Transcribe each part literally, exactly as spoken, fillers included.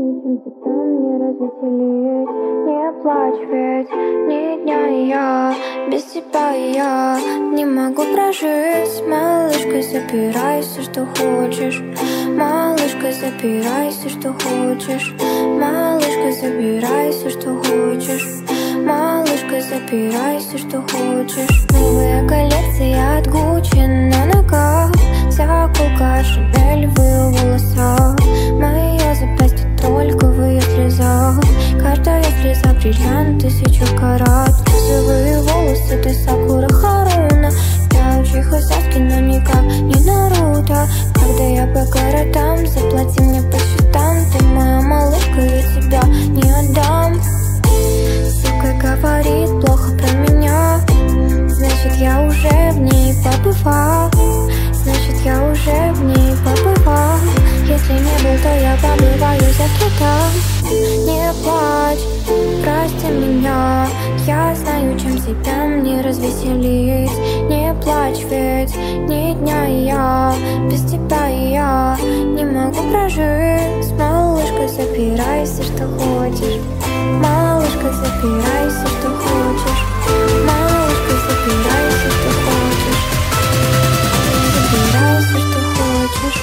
чем тебя мне развеселить. Не плачь, ведь ни дня я без тебя я не могу прожить. Малышка, забирайся, что хочешь. Малышка, забирайся, что хочешь. Малышка, забирайся, что хочешь. Малышка, забирайся, что хочешь. Новая коллекция от Гуччи на ногах. Заколка Шанель в ее волосах. Мое запястье только в ее слезах. Каждая слеза бриллиант, тысячу карат. Розовые волосы, ты Сакура Харуна. Я Учиха Саски, но никак не Наруто. Когда я по городам, заплати мне по счетам. Ты моя малышка, я тебя не отдам. Сука говорит плохо про меня, значит я уже в ней побывал. Значит я уже в ней побывал. Если не был, то я побываю завтра там. Не плачь, прости меня. Я знаю, чем себя мне развеселить. Не плачь, ведь ни дня я без тебя я не могу прожить. Малышка, забирайся, что хочешь. Малышка, забирайся, что хочешь. Малышка, забирайся, что хочешь. Забирайся, что хочешь.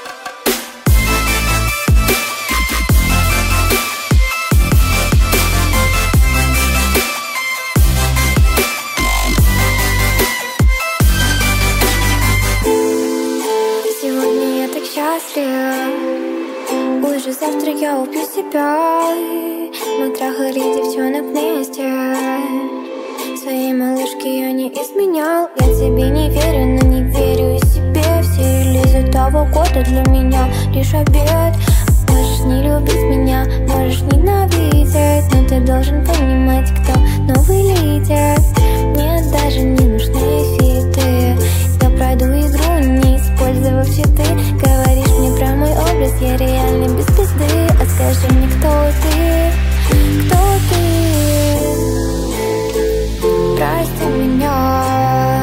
Сегодня я так счастлив. Уже завтра я убью себя. Мы трахали девчонок вместе. Своей малышке я не изменял. Я тебе не верю, но не верю и себе. Все релизы того года для меня лишь обед. Можешь не любить меня, можешь ненавидеть, но ты должен понимать, кто новый лидер. Мне даже не нужны фиты. Я пройду игру, не использовав читы. Говоришь мне про мой образ, я реально без пизды. А скажи мне, кто ты? Кто ты? Прости меня,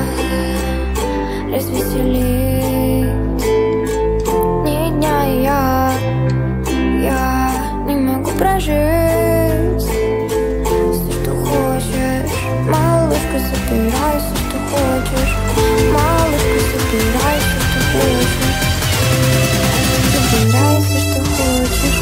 развесели. Ни дня я, я не могу прожить. Все, что хочешь. Малышка, забирайся, что хочешь. Малышка, забирайся, что хочешь. Забирайся, что хочешь.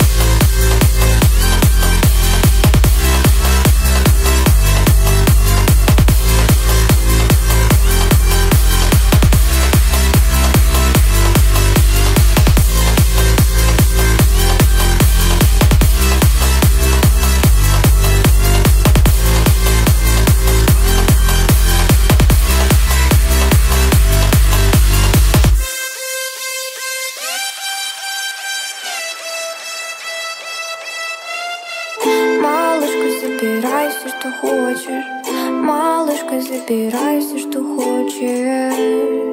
Малышка, забирайся, что хочешь. Малышка, забирайся, что хочешь.